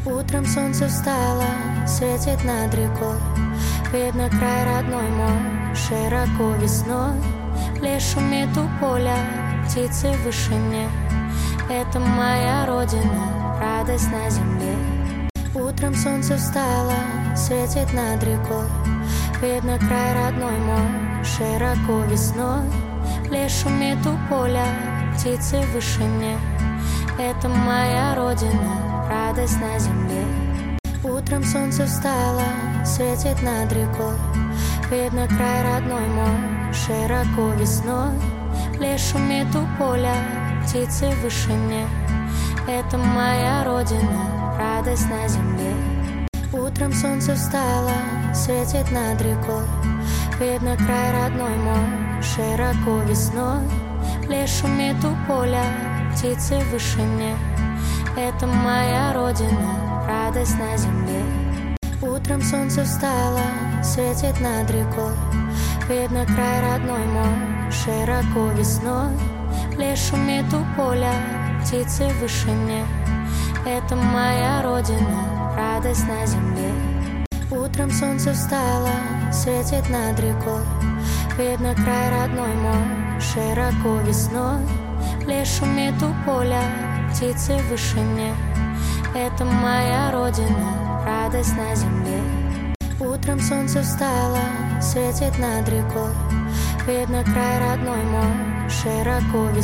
Утром солнце встало, светит над рекой. Видно край родной мой, широко весной. Лес шумит у поля, птицы в вышине. Это моя родина, радость на земле. Утром солнце встало, светит над рекой. Видно край родной мой, широко весной. Лес шумит у поля, птицы в вышине. Это моя родина, радость на земле. Утром солнце встало, светит над рекой. Видно край родной мой, широко весной. Лес шумит у поля, птицы в вышине. Это моя родина, радость на земле. Утром солнце встало, светит над рекой. Видно край родной мой, широко весной. Лес шумит у поля, птицы в вышине. Это моя родина, радость на земле. Утром солнце встало, светит над рекой. Видно край родной мой, широко весной. Лес шумит у поля, птицы в вышине. Это моя родина, радость на земле. Утром солнце встало, светит над рекой. Видно край родной мой, широко весной. Лес шумит у поля, птицы в вышине. Это моя родина, радость на земле. Утром солнце встало, светит над рекой. Видно край родной мой, широко весной.